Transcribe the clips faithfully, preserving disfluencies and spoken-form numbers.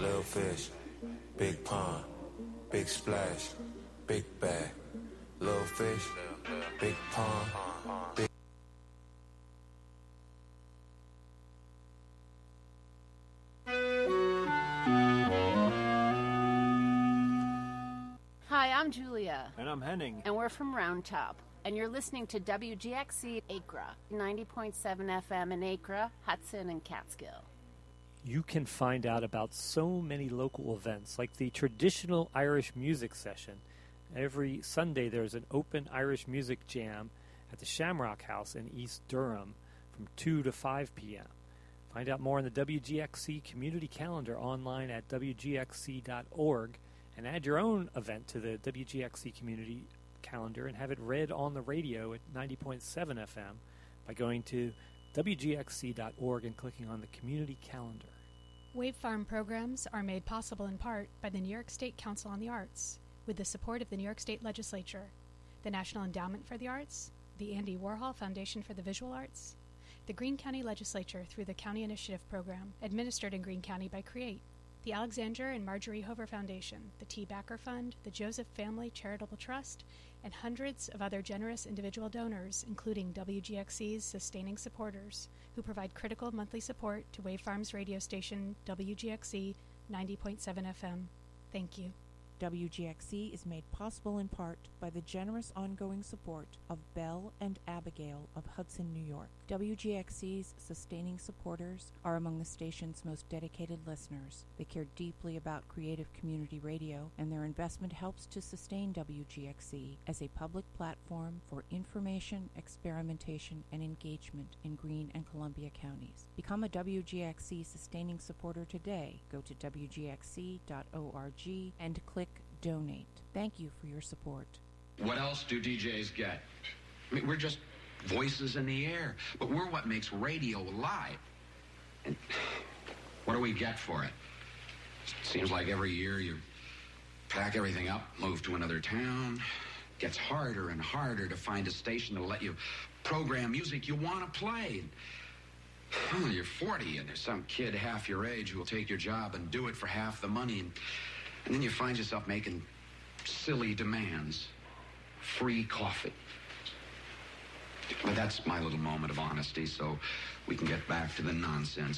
little fish, big pond, big splash, big bag. Little fish, big pond, big. Hi, I'm Julia. And I'm Henning. And we're from Round Top. And you're listening to W G X C Acra, ninety point seven F M in Acra, Hudson, and Catskill. You can find out about so many local events, like the traditional Irish music session. Every Sunday there's an open Irish music jam at the Shamrock House in East Durham from two to five p.m. Find out more on the W G X C community calendar online at w g x c dot org and add your own event to the W G X C community calendar and have it read on the radio at ninety point seven F M by going to w g x c dot org and clicking on the community calendar. Wave Farm programs are made possible in part by the New York State Council on the Arts, with the support of the New York State Legislature, the National Endowment for the Arts, the Andy Warhol Foundation for the Visual Arts, the Greene County Legislature through the County Initiative Program, administered in Greene County by CREATE, the Alexander and Marjorie Hover Foundation, the T. Backer Fund, the Joseph Family Charitable Trust, and hundreds of other generous individual donors, including W G X C's sustaining supporters, who provide critical monthly support to Wave Farm's radio station, W G X C ninety point seven F M. Thank you. W G X C is made possible in part by the generous ongoing support of Belle and Abigail of Hudson, New York. W G X C's sustaining supporters are among the station's most dedicated listeners. They care deeply about creative community radio, and their investment helps to sustain W G X C as a public platform for information, experimentation, and engagement in Greene and Columbia counties. Become a W G X C sustaining supporter today. Go to w g x c dot org and click Donate. Thank you for your support. What else do D Js get? I mean, we're just voices in the air, but we're what makes radio alive. And what do we get for it? Seems like every year you pack everything up, move to another town. It gets harder and harder to find a station that'll let you program music you want to play. Oh, you're forty, and there's some kid half your age who will take your job and do it for half the money, and, and then you find yourself making silly demands. Free coffee. But that's my little moment of honesty, so we can get back to the nonsense.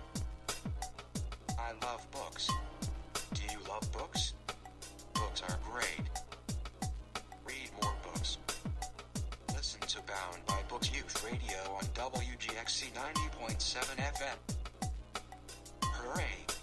I love books. Do you love books? Books are great. Read more books. Listen to Bound by Books Youth Radio on W G X C ninety point seven F M. Hooray!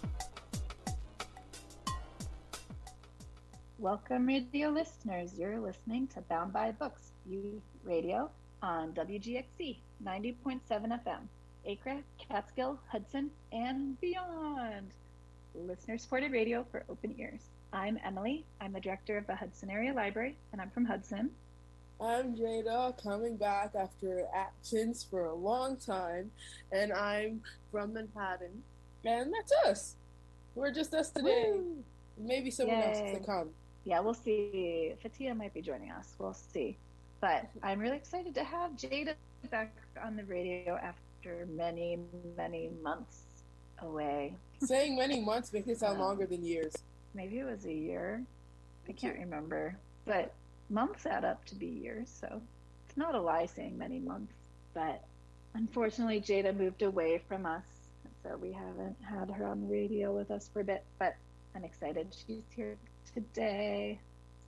Welcome, radio listeners. You're listening to Bound by Books Youth Radio on W G X C ninety point seven F M, Acre, Catskill, Hudson, and beyond. Listener-supported radio for open ears. I'm Emily. I'm the director of the Hudson Area Library, and I'm from Hudson. I'm Jada, coming back after absence for a long time, and I'm from Manhattan. And that's us. We're just us today. Woo! Maybe someone Yay. else to come. Yeah, we'll see. Fatia might be joining us. We'll see. But I'm really excited to have Jada back on the radio after many, many months away. Saying many months makes it sound um, longer than years. Maybe it was a year. I can't remember. But months add up to be years, so it's not a lie saying many months. But unfortunately, Jada moved away from us, so we haven't had her on the radio with us for a bit. But I'm excited she's here today.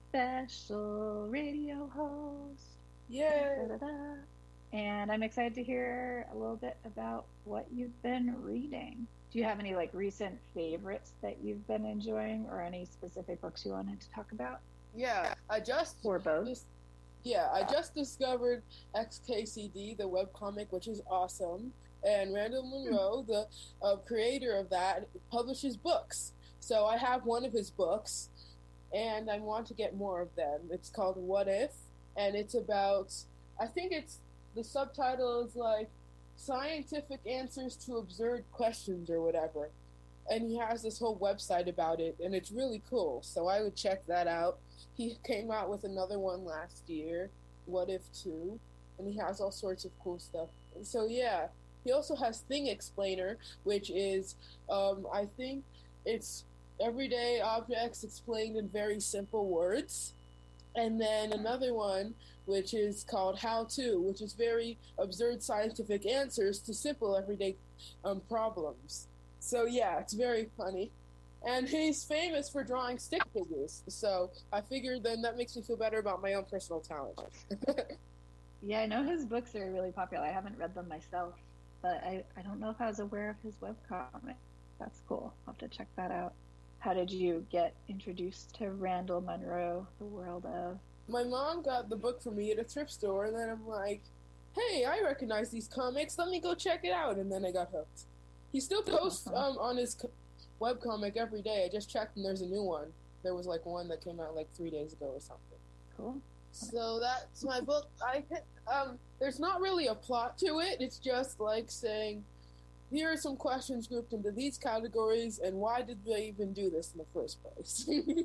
Special radio host. Yay! Da-da-da. And I'm excited to hear a little bit about what you've been reading. Do you have any like recent favorites that you've been enjoying, or any specific books you wanted to talk about? Yeah, I just or both. Just, yeah, I just discovered X K C D, the webcomic, which is awesome. And Randall Munroe, the uh, creator of that, publishes books. So I have one of his books, and I want to get more of them. It's called What If, and it's about, I think it's, the subtitle is like, Scientific Answers to Absurd Questions or whatever. And he has this whole website about it, and it's really cool. So I would check that out. He came out with another one last year, What If two, and he has all sorts of cool stuff. So yeah, he also has Thing Explainer, which is, um, I think, it's everyday objects explained in very simple words. And then another one, which is called How To, which is very absurd scientific answers to simple everyday um, problems. So yeah, it's very funny. And he's famous for drawing stick figures. So I figured then that makes me feel better about my own personal talent. Yeah, I know his books are really popular. I haven't read them myself, but I, I don't know if I was aware of his webcomic. That's cool. I'll have to check that out. How did you get introduced to Randall Munroe, The World of? My mom got the book for me at a thrift store, and then I'm like, hey, I recognize these comics. Let me go check it out. And then I got hooked. He still posts um, on his co- webcomic every day. I just checked, and there's a new one. There was like one that came out like three days ago or something. Cool. So that's my book. I um, there's not really a plot to it. It's just like saying, here are some questions grouped into these categories, and why did they even do this in the first place?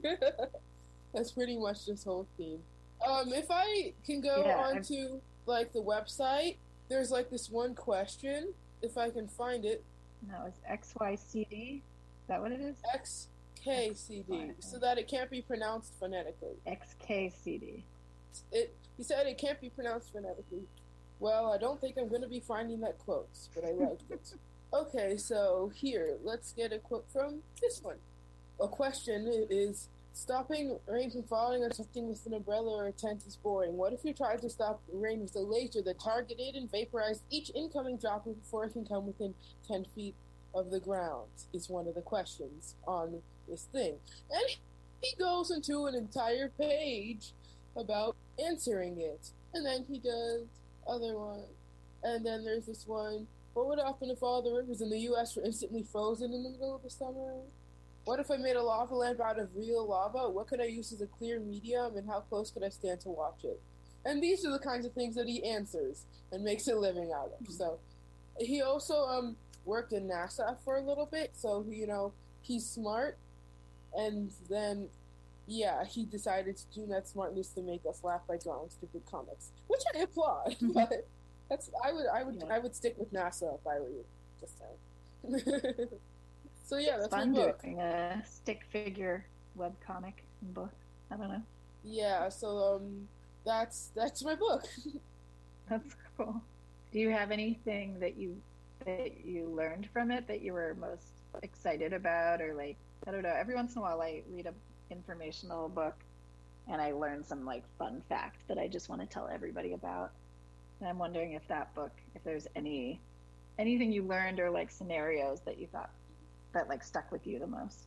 That's pretty much this whole theme. Um, if I can go Yeah, onto like the website, there's like this one question. If I can find it, No, it's X Y C D. Is that what it is? X K C D, so that it can't be pronounced phonetically. X K C D. It. He said it can't be pronounced phonetically. Well, I don't think I'm going to be finding that quote, but I liked it. Okay, so here, let's get a quote from this one. A question is, stopping rain from falling on something with an umbrella or a tent is boring. What if you tried to stop rain with a laser that targeted and vaporized each incoming droplet before it can come within ten feet of the ground? Is one of the questions on this thing. And he goes into an entire page about answering it. And then he does other one. And then there's this one. What would happen if all the rivers in the U S were instantly frozen in the middle of the summer? What if I made a lava lamp out of real lava? What could I use as a clear medium, and how close could I stand to watch it? And these are the kinds of things that he answers and makes a living out of. So he also um worked in NASA for a little bit, so you know he's smart. And then yeah, he decided to do that smartness to make us laugh by drawing stupid comics, which I applaud. But that's I would I would Yeah. I would stick with NASA if I were you. Just saying. So yeah, that's Fun my book. doing a stick figure webcomic book. I don't know. Yeah, so um, that's that's my book. That's cool. Do you have anything that you that you learned from it that you were most excited about, or like I don't know? Every once in a while, I read a informational book, and I learn some like fun fact that I just want to tell everybody about. And I'm wondering if that book, if there's any anything you learned or like scenarios that you thought that like stuck with you the most.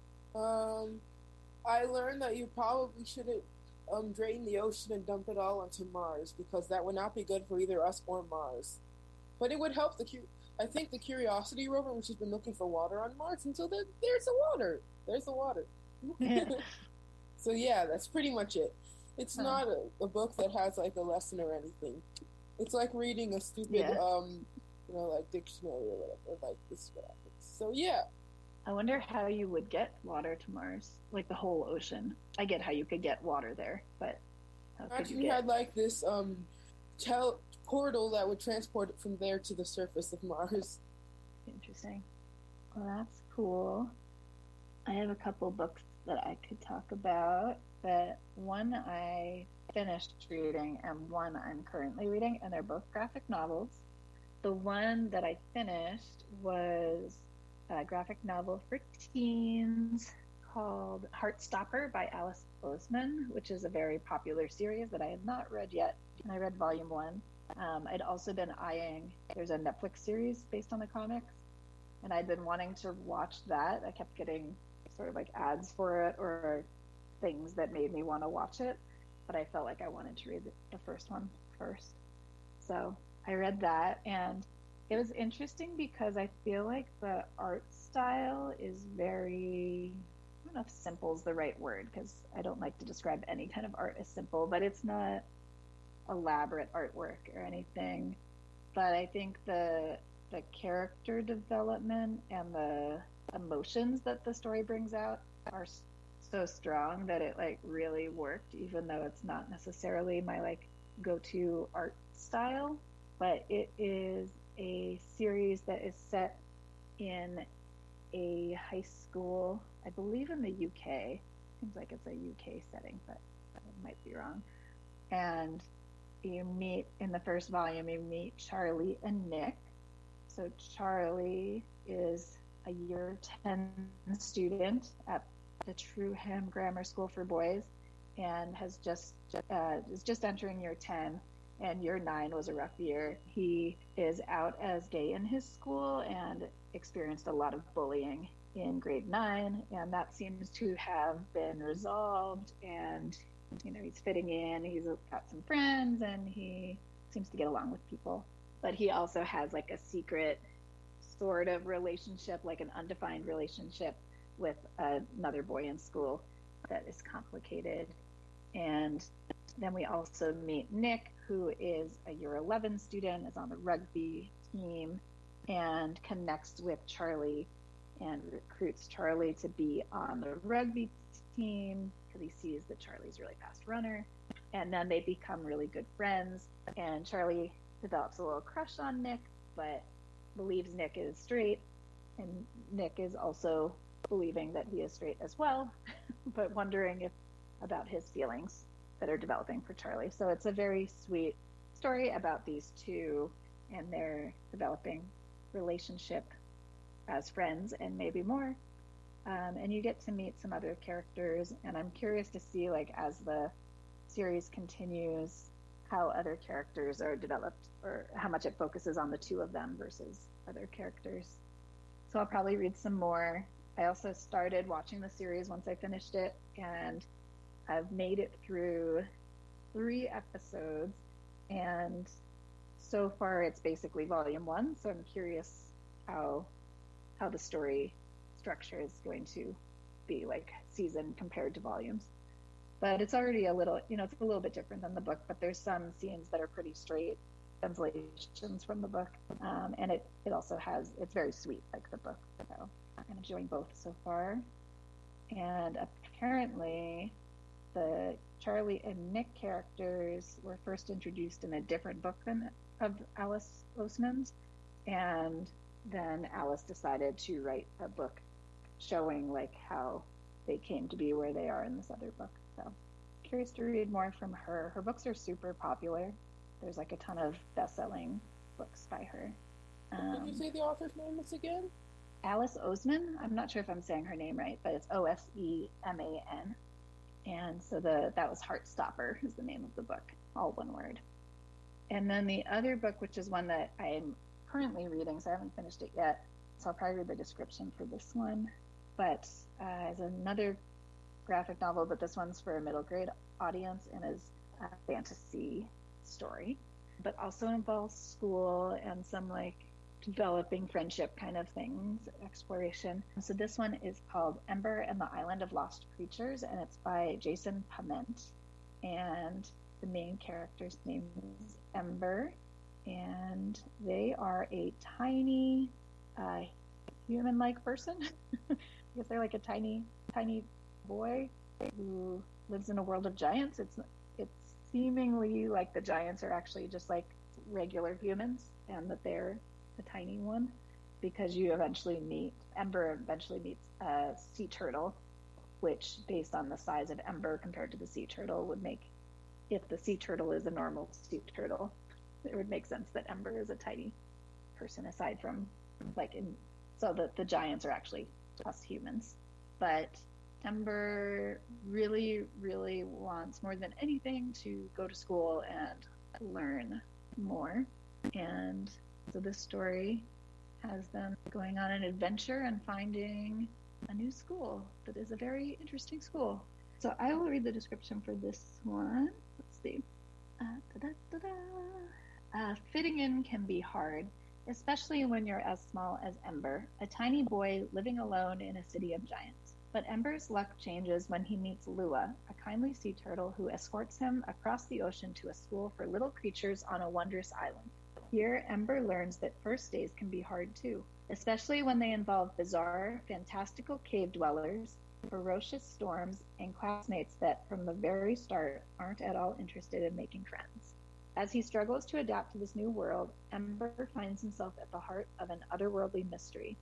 Um, I learned that you probably shouldn't um drain the ocean and dump it all onto Mars, because that would not be good for either us or Mars. But it would help the cu- I think the Curiosity rover, which has been looking for water on Mars, until there, there's the water. There's the water. Yeah. So yeah, that's pretty much it. It's Huh. not a, a book that has like a lesson or anything. It's like reading a stupid Yeah. um, you know, like dictionary or whatever. Like this is what happens. So yeah. I wonder how you would get water to Mars, like the whole ocean. I get how you could get water there, but how could Actually, you we get? had like this um, tel- portal that would transport it from there to the surface of Mars. Interesting. Well, that's cool. I have a couple books that I could talk about, but one I finished reading and one I'm currently reading, and they're both graphic novels. The one that I finished was a graphic novel for teens called Heartstopper by Alice Oseman, which is a very popular series that I had not read yet. And I read volume one. Um, I'd also been eyeing, there's a Netflix series based on the comics, and I'd been wanting to watch that. I kept getting sort of like ads for it or things that made me want to watch it, but I felt like I wanted to read the first one first. So I read that, and it was interesting because I feel like the art style is very, I don't know if simple is the right word, because I don't like to describe any kind of art as simple, but it's not elaborate artwork or anything. But I think the the character development and the emotions that the story brings out are s- so strong that it like really worked, even though it's not necessarily my like go-to art style. But it is a series that is set in a high school, I believe in the U K. Seems like it's a U K setting, but I might be wrong. And you meet, in the first volume, you meet Charlie and Nick. So Charlie is a year ten student at the Trueham Grammar School for Boys and has just uh, is just entering year ten, and year nine was a rough year. He is out as gay in his school and experienced a lot of bullying in grade nine, and that seems to have been resolved, and you know, he's fitting in, he's got some friends, and he seems to get along with people. But he also has like a secret sort of relationship, like an undefined relationship with another boy in school that is complicated. And then we also meet Nick, who is a year eleven student, is on the rugby team, and connects with Charlie and recruits Charlie to be on the rugby team because he sees that Charlie's a really fast runner. And then they become really good friends, and Charlie develops a little crush on Nick, but believes Nick is straight, and Nick is also believing that he is straight as well, but wondering if about his feelings that are developing for Charlie. So it's a very sweet story about these two and their developing relationship as friends and maybe more. Um, and you get to meet some other characters, and I'm curious to see, like, as the series continues, how other characters are developed, or how much it focuses on the two of them versus other characters. So I'll probably read some more. I also started watching the series once I finished it, and I've made it through three episodes, and so far it's basically volume one, so I'm curious how how the story structure is going to be, like season compared to volumes. But it's already a little, you know, it's a little bit different than the book, but there's some scenes that are pretty straight translations from the book. Um, and it, it also has, it's very sweet, like the book. So I'm enjoying both so far. And apparently the Charlie and Nick characters were first introduced in a different book than of Alice Oseman's. And then Alice decided to write a book showing like how they came to be where they are in this other book. So curious to read more from her. Her books are super popular. There's like a ton of best-selling books by her. Um, Did you say the author's name once again? Alice Oseman. I'm not sure if I'm saying her name right, but it's O S E M A N. And so the that was Heartstopper is the name of the book, all one word. And then the other book, which is one that I'm currently reading, so I haven't finished it yet, so I'll probably read the description for this one. But uh, is another graphic novel, but this one's for a middle grade audience and is a fantasy story, but also involves school and some like developing friendship kind of things, exploration. So this one is called Ember and the Island of Lost Creatures, and it's by Jason Pament. And the main character's name is Ember, and they are a tiny uh, human-like person. I guess they're like a tiny, tiny boy who lives in a world of giants. It's it's seemingly like the giants are actually just like regular humans, and that they're the tiny one, because you eventually meet Ember eventually meets a sea turtle, which based on the size of Ember compared to the sea turtle would make, if the sea turtle is a normal sea turtle, it would make sense that Ember is a tiny person aside from like in, so that the giants are actually us humans. But Ember really, really wants more than anything to go to school and learn more. And so this story has them going on an adventure and finding a new school that is a very interesting school. So I will read the description for this one. Let's see. Uh, da-da-da-da. Uh, fitting in can be hard, especially when you're as small as Ember, a tiny boy living alone in a city of giants. But Ember's luck changes when he meets Lua, a kindly sea turtle who escorts him across the ocean to a school for little creatures on a wondrous island. Here, Ember learns that first days can be hard too, especially when they involve bizarre, fantastical cave dwellers, ferocious storms, and classmates that from the very start aren't at all interested in making friends. As he struggles to adapt to this new world, Ember finds himself at the heart of an otherworldly mystery.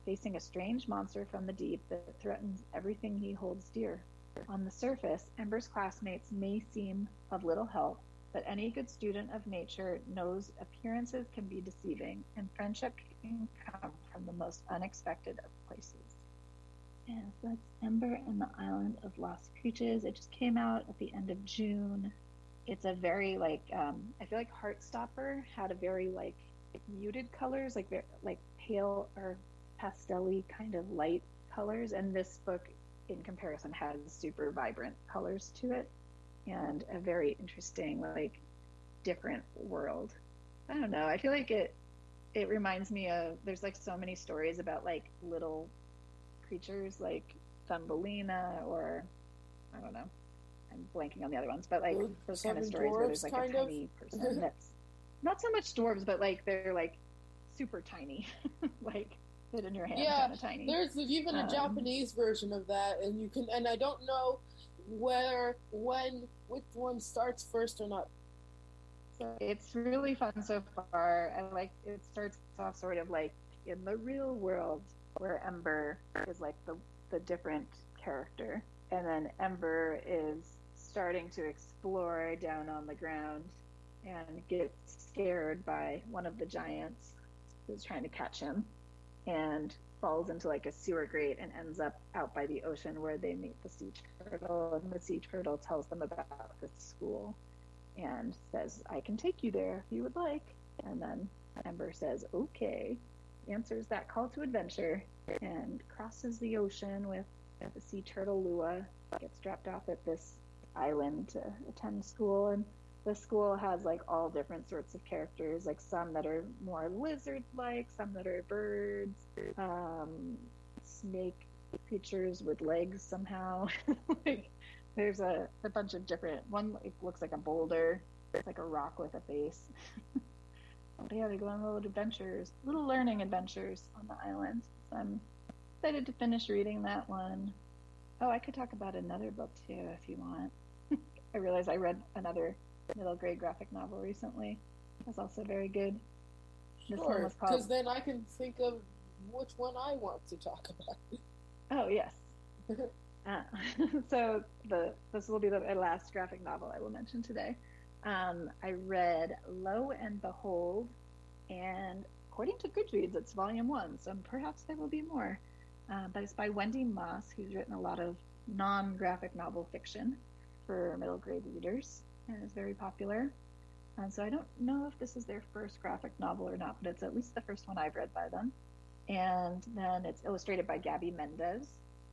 facing a strange monster from the deep that threatens everything he holds dear. On the surface, Ember's classmates may seem of little help, but any good student of nature knows appearances can be deceiving, and friendship can come from the most unexpected of places. Yeah, so that's Ember and the Island of Lost Creatures. It just came out at the end of June. It's a very, like, um, I feel like Heartstopper had a very, like, muted colors, like, very, like pale or pastel-y kind of light colors, and this book, in comparison, has super vibrant colors to it, and a very interesting, like, different world. I don't know. I feel like it, it reminds me of, there's, like, so many stories about, like, little creatures like Thumbelina, or I don't know, I'm blanking on the other ones, but like those kind of stories where there's like a tiny person that's not so much dwarves, but like they're like super tiny, like fit in your hand, yeah, kind of tiny. There's even a um, Japanese version of that, and you can, and I don't know where, when, which one starts first or not. So it's really fun so far. I like it starts off sort of like in the real world, where Ember is like the, the different character. And then Ember is starting to explore down on the ground and gets scared by one of the giants who's trying to catch him, and falls into like a sewer grate and ends up out by the ocean where they meet the sea turtle. And the sea turtle tells them about the school and says, I can take you there if you would like. And then Ember says, okay, answers that call to adventure, and crosses the ocean with the sea turtle Lua, gets dropped off at this island to attend school. And the school has like all different sorts of characters, like some that are more lizard-like, some that are birds, um, snake creatures with legs somehow. Like there's a, a bunch of different, one like, looks like a boulder, it's like a rock with a face. But yeah, they go on little adventures, little learning adventures on the island. So I'm excited to finish reading that one. Oh, I could talk about another book too if you want. I realized I read another middle grade graphic novel recently. It was also very good. This one Sure, was called... because then I can think of which one I want to talk about. Oh, yes. uh, so the this will be the last graphic novel I will mention today. Um, I read Lo and Behold, and according to Goodreads, it's volume one, so perhaps there will be more. Uh, but it's by Wendy Moss, who's written a lot of non-graphic novel fiction for middle grade readers, and is very popular. And so I don't know if this is their first graphic novel or not, but it's at least the first one I've read by them. And then it's illustrated by Gabby Mendez,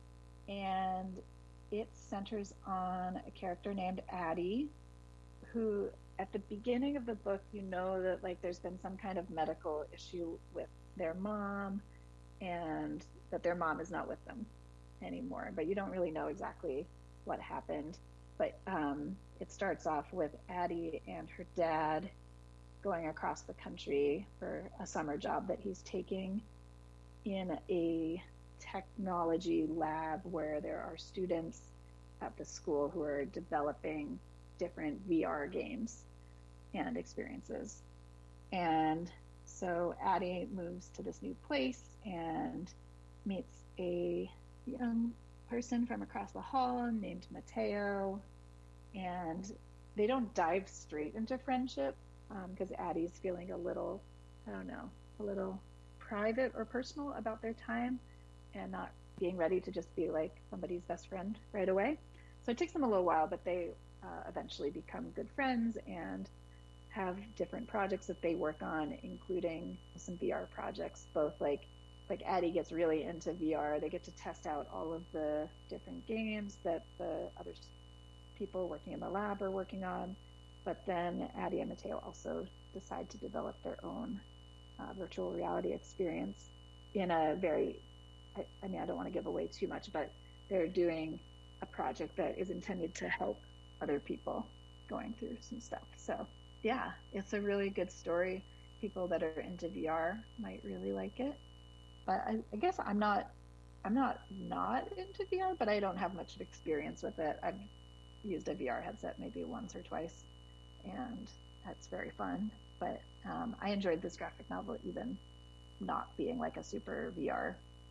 and it centers on a character named Addie, who at the beginning of the book, you know that like there's been some kind of medical issue with their mom, and that their mom is not with them anymore, but you don't really know exactly what happened. But um, it starts off with Addie and her dad going across the country for a summer job that he's taking in a technology lab where there are students at the school who are developing different V R games and experiences. And so Addie moves to this new place and meets a young person from across the hall named Mateo, and they don't dive straight into friendship because um, Addie's feeling a little, I don't know, a little private or personal about their time and not being ready to just be like somebody's best friend right away. So it takes them a little while, but they uh, eventually become good friends and have different projects that they work on, including some V R projects. Both like like Addie gets really into V R. They get to test out all of the different games that the other people working in the lab are working on. But then Addie and Mateo also decide to develop their own uh, virtual reality experience in a very, I, I mean, I don't want to give away too much, but they're doing a project that is intended to help other people going through some stuff. So yeah, it's a really good story. People that are into V R might really like it. But I, I guess I'm not, I'm not not into V R, but I don't have much experience with it. I've used a V R headset maybe once or twice, and that's very fun. But um, I enjoyed this graphic novel, even not being like a super V R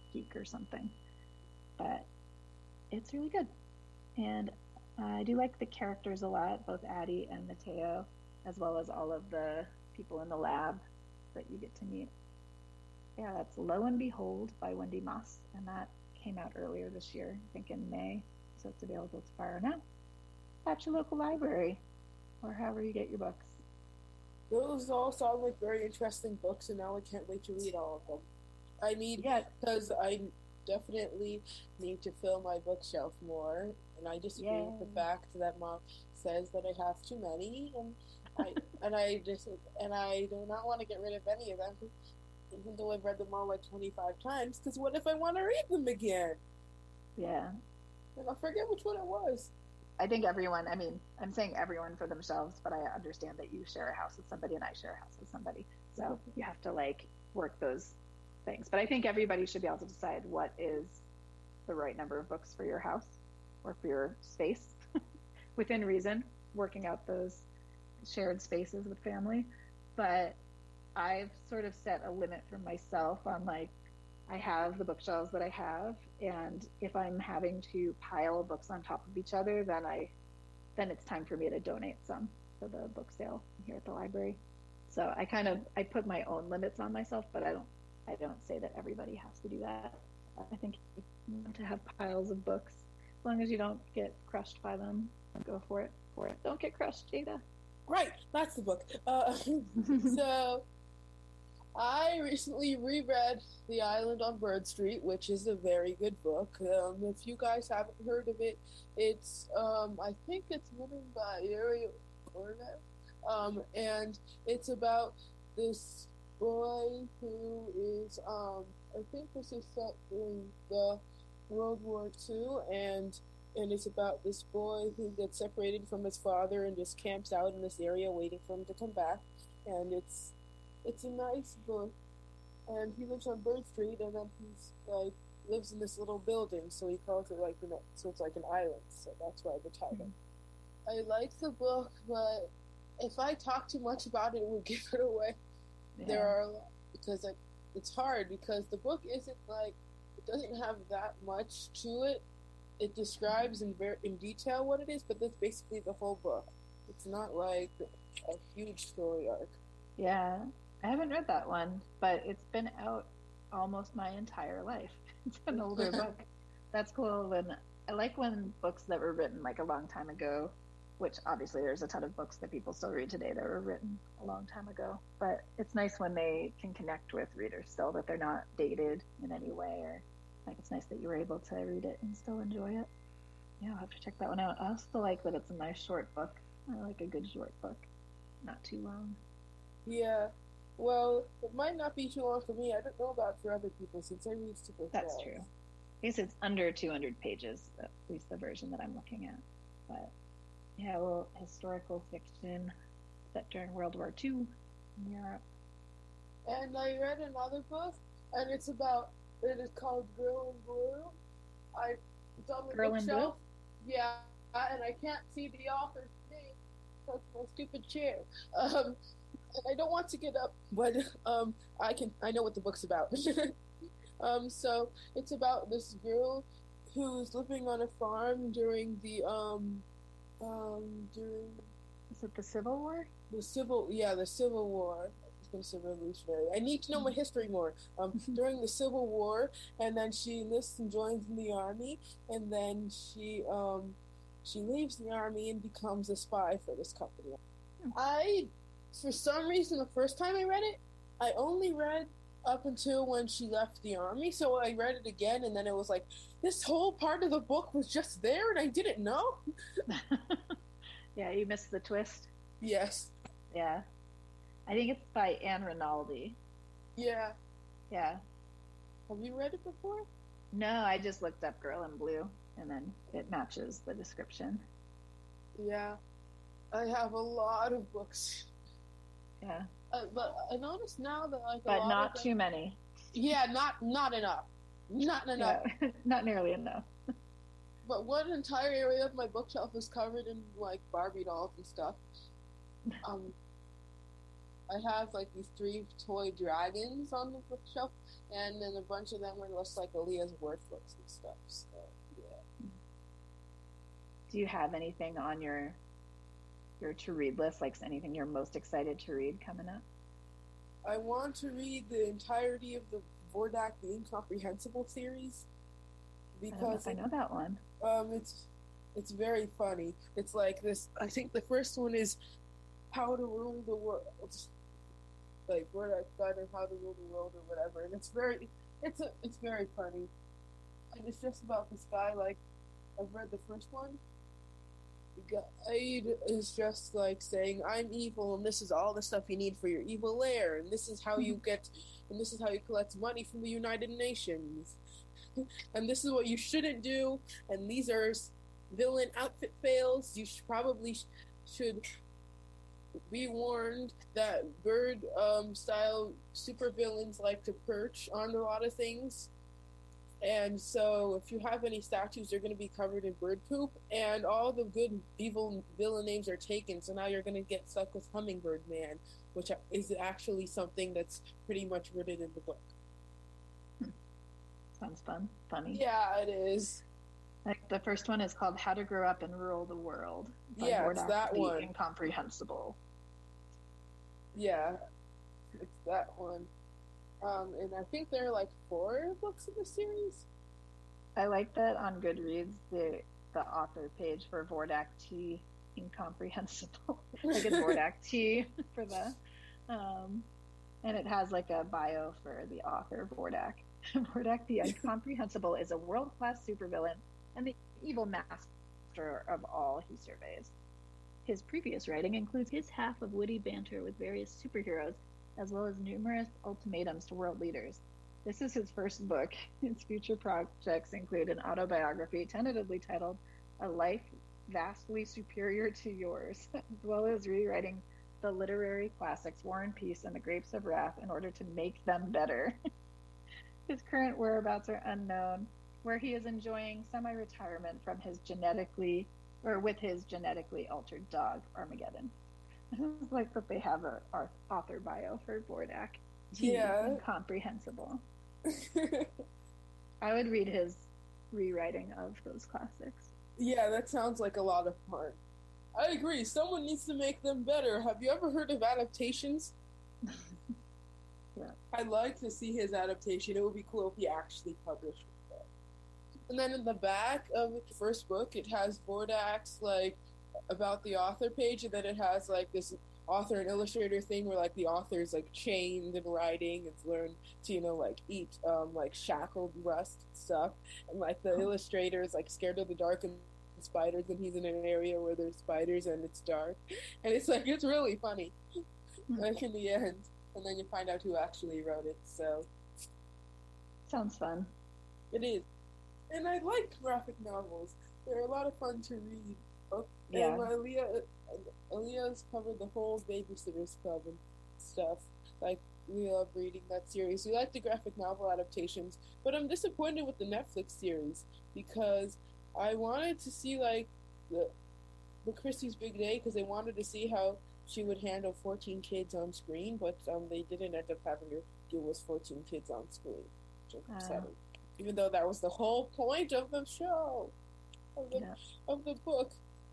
geek or something. But it's really good. And I do like the characters a lot, both Addie and Mateo, as well as all of the people in the lab that you get to meet. Yeah, that's Lo and Behold by Wendy Moss, and that came out earlier this year, I think in May, so it's available to borrow now at your local library or however you get your books. Those all sound like very interesting books, and now I can't wait to read all of them. I need, Yeah. because I definitely need to fill my bookshelf more, and I disagree Yay. with the fact that Mom says that I have too many, and I and I just and I do not want to get rid of any of them, even though I've read them all like twenty-five times. Because what if I want to read them again? Yeah. And I forget which one it was. I think everyone, I mean, I'm saying everyone for themselves, but I understand that you share a house with somebody and I share a house with somebody. So you have to like work those things. But I think everybody should be able to decide what is the right number of books for your house or for your space within reason, working out those shared spaces with family. But I've sort of set a limit for myself on like, I have the bookshelves that I have, and if I'm having to pile books on top of each other, then I, then it's time for me to donate some for the book sale here at the library. So I kind of, I put my own limits on myself, but I don't, I don't say that everybody has to do that. I think you want to have piles of books, as long as you don't get crushed by them, go for it, for it. Don't get crushed, Jada. Right, that's the book. Uh, so, I recently reread The Island on Bird Street, which is a very good book. Um, if you guys haven't heard of it, it's, um, I think it's written by Ariel Orner, um, and it's about this boy who is, um, I think this is set during the World War Two, and and it's about this boy who gets separated from his father and just camps out in this area waiting for him to come back, and it's It's a nice book, and he lives on Bird Street, and then he's like lives in this little building, so he calls it like the next, so it's like an island. So that's why the title. Mm-hmm. I like the book, but if I talk too much about it, it would give it away. Yeah. There are because it, it's hard because the book isn't like it doesn't have that much to it. It describes in very in detail what it is, but that's basically the whole book. It's not like a huge story arc. Yeah. I haven't read that one, but it's been out almost my entire life. It's an older book. That's cool. When I like when books that were written like a long time ago, which obviously there's a ton of books that people still read today that were written a long time ago. But it's nice when they can connect with readers still, that they're not dated in any way, or like it's nice that you were able to read it and still enjoy it. Yeah, I'll have to check that one out. I also like that it's a nice short book. I like a good short book, not too long. Yeah. Well, it might not be too long for me. I don't know about for other people since I read super fast. That's true. I guess it's under two hundred pages, at least the version that I'm looking at. But yeah, well, historical fiction set during World War Two in Europe. And I read another book, and it's about, it is called Girl in Blue. I, it's on the Girl in bookshelf. Blue? Yeah, and I can't see the author's name. That's my stupid chair. Um, I don't want to get up, but um, I can. I know what the book's about. um, so it's about this girl who's living on a farm during the um, um, during. Is it the Civil War? The civil, yeah, the Civil War. It's been revolutionary. I need to know my history more. Um, during the Civil War, and then she enlists and joins in the army, and then she um, she leaves the army and becomes a spy for this company. Hmm. I. For some reason, the first time I read it, I only read up until when she left the army, so I read it again, and then it was like, this whole part of the book was just there, and I didn't know. Yeah, you missed the twist. Yes. Yeah. I think it's by Anne Rinaldi. Yeah. Yeah. Have you read it before? No, I just looked up Girl in Blue, and then it matches the description. Yeah. I have a lot of books. Yeah, uh, but I notice now that like, a but lot not of too many. Yeah, not not enough, not enough, yeah, not nearly enough. But one entire area of my bookshelf is covered in like Barbie dolls and stuff. Um, I have like these three toy dragons on the bookshelf, and then a bunch of them are just like Aaliyah's workbooks and stuff. So yeah. Do you have anything on your your to read list, like anything you're most excited to read coming up? I want to read the entirety of the Vordak the Incomprehensible series because I know, I know that one. Um, it's it's very funny. It's like this. I think the first one is How to Rule the World, like Vordak's Guide on How to Rule the World or whatever. And it's very, it's a, it's very funny. And it's just about this guy. Like, I've read the first one. The guide is just like saying, "I'm evil, and this is all the stuff you need for your evil lair, and this is how you get, and this is how you collect money from the United Nations, and this is what you shouldn't do, and these are villain outfit fails. You should probably sh- should be warned that bird um, style supervillains like to perch on a lot of things." And so if you have any statues, they're going to be covered in bird poop, and all the good evil villain names are taken, so now you're going to get stuck with Hummingbird Man, which is actually something that's pretty much written in the book. Hmm. Sounds fun. Funny. Yeah, it is. Like the first one is called How to Grow Up and Rule the World. Yeah, Vordak, it's that the one. Incomprehensible. Yeah, it's that one. Um, and I think there are like four books in the series. I like that on Goodreads, the the author page for Vordak T Incomprehensible. Like it's Vordak T for the, um, and it has like a bio for the author, Vordak. Vordak the Incomprehensible is a world-class supervillain and the evil master of all he surveys. His previous writing includes his half of witty banter with various superheroes, as well as numerous ultimatums to world leaders. This is his first book. His future projects include an autobiography tentatively titled A Life Vastly Superior to Yours, as well as rewriting the literary classics War and Peace and The Grapes of Wrath in order to make them better. His current whereabouts are unknown, where he is enjoying semi-retirement from his genetically, or with his genetically altered dog, Armageddon. It's like that they have a author bio for Vordak. Yeah. Incomprehensible. I would read his rewriting of those classics. Yeah, that sounds like a lot of fun. I agree. Someone needs to make them better. Have you ever heard of adaptations? Yeah. I'd like to see his adaptation. It would be cool if he actually published it. And then in the back of the first book, it has Vordak's, like, about the author page, and then it has like this author and illustrator thing where like the author is like chained and writing and learned to, you know, like eat um like shackled rust stuff, and like the illustrator is like scared of the dark and spiders, and he's in an area where there's spiders and it's dark, and it's like it's really funny like in the end, and then you find out who actually wrote it. So sounds fun. It is. And I like graphic novels. They're a lot of fun to read. Oh, yeah. And Aaliyah, Aaliyah's covered the whole Babysitter's Club and stuff. Like, we love reading that series. We like the graphic novel adaptations, but I'm disappointed with the Netflix series because I wanted to see, like, the the Christie's Big Day, because they wanted to see how she would handle fourteen kids on screen, but um, they didn't end up having her deal with fourteen kids on screen, which I'm upsetting. Even though that was the whole point of the show, of the, yeah. of the book.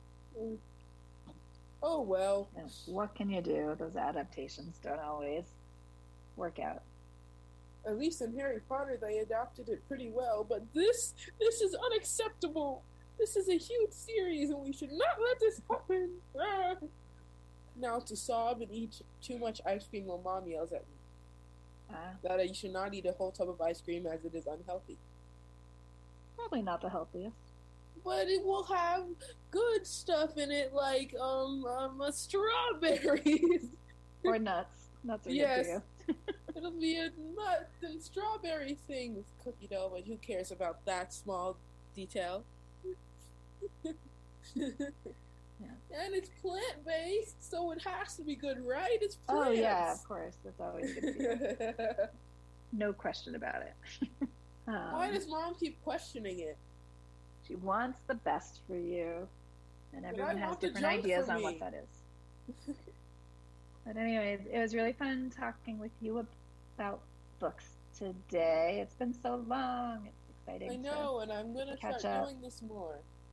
Oh well. Yeah. What can you do? Those adaptations don't always work out. At least in Harry Potter, they adapted it pretty well. But this, this is unacceptable. This is a huge series, and we should not let this happen. Ah. Now to sob and eat too much ice cream while Mom yells at me. Uh, that you should not eat a whole tub of ice cream as it is unhealthy. Probably not the healthiest. But it will have good stuff in it, like um, um uh, strawberries or nuts. Nuts are yes. good for you. It'll be a nut and strawberry thing with cookie dough, but who cares about that small detail? Yeah. And it's plant based, so it has to be good, right? It's plants. Oh yeah, of course. That's always good. No question about it. um, Why does Mom keep questioning it? She wants the best for you, and everyone has different ideas on what that is. But anyways, it was really fun talking with you about books today. It's been so long. It's exciting. I know, to and I'm going to catch start up. doing this more.